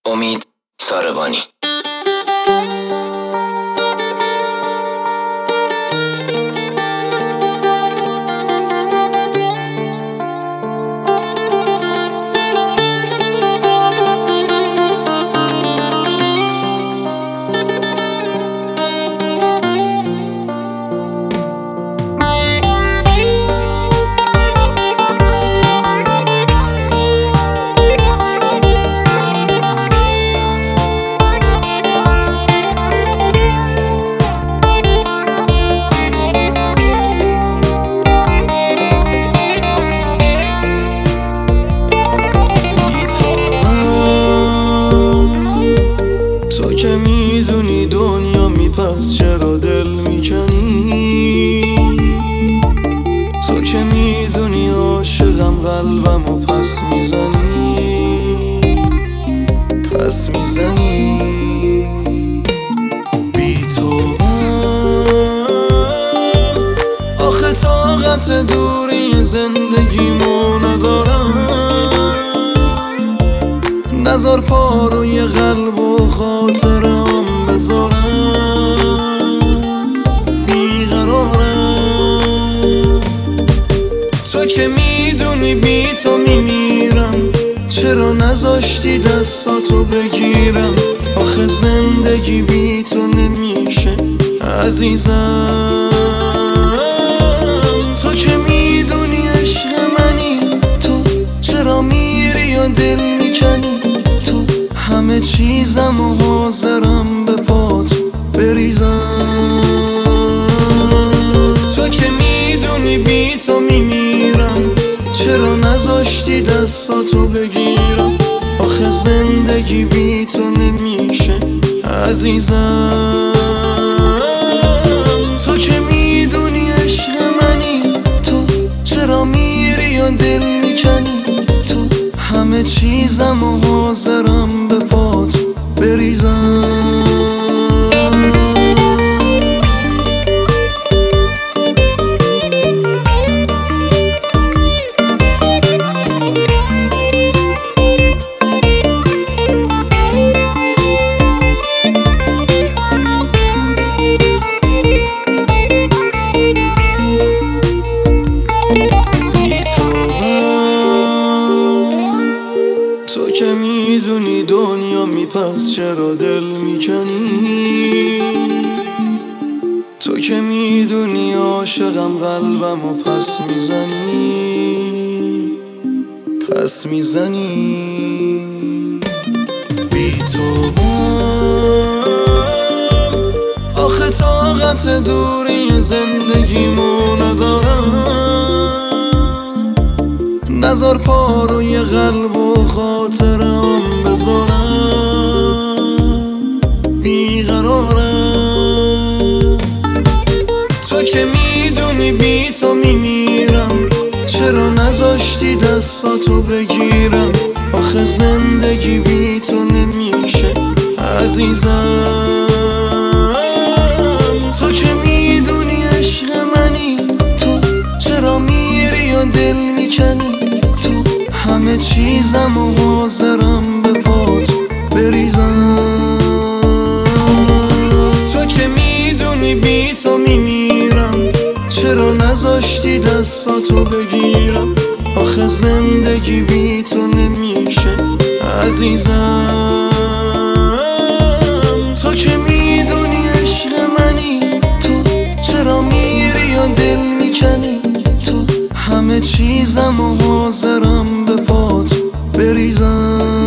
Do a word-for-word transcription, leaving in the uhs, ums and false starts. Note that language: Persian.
امید ساربانی. تو که میدونی دنیا می پس چرا دل میکنی؟ تو که میدونی عاشقم قلبم و پس میزنی پس میزنی بی تو من آخه طاقت دوری زندگیمو ندارم. نذار پا روی قلب و خاطرم بذارم، بیقرارم. تو که میدونی بی تو میمیرم، چرا نذاشتی دستاتو بگیرم؟ آخه زندگی بی تو نمیشه عزیزم. تو که میدونی عشق منی، تو چرا میری و دل میکنی؟ همه چیزم و حاضرم به پات بریزم. تو که میدونی بی تو میمیرم، چرا نذاشتی دستاتو بگیرم؟ آخه زندگی بی تو نمیشه عزیزم. تو که میدونی عشق منی، تو چرا میری و دل میکنی؟ تو همه چیزم و حاضرم به پات بریزم. تو که میدونی دنیا میپس چرا دل میکنی؟ تو که میدونی عاشقم قلبم و پس میزنی پس میزنی بی تو من آخه طاقت دوری زندگیمو ندارم. نذار پا روی قلب و خاطرم بذارم، بیقرارم. تو که میدونی بی تو میمیرم، چرا نذاشتی دستاتو بگیرم؟ آخه زندگی بی تو نمیشه عزیزم. تو که میدونی عشق منی، تو چرا میری و دل میکنی؟ همه چیزم و حاضرم به پات بریزم. تو که میدونی بی تو میمیرم، چرا نذاشتی دستاتو بگیرم؟ آخه زندگی بی تو نمیشه عزیزم. تو که میدونی عشق منی، تو چرا میری و دل میکنی؟ تو همه چیزم و حاضرم به پات بریزم.